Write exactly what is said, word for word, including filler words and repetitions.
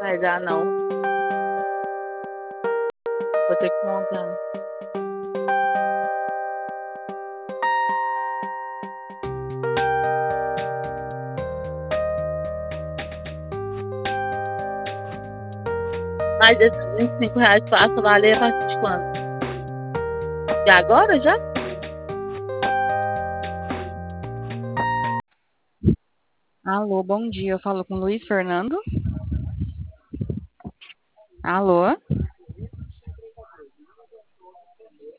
vai dar, não. Vou ter que montar. Mas esses vinte e cinco reais passa a valer a partir de quando? De agora já? Alô, bom dia. Eu falo com Luiz Fernando. Alô?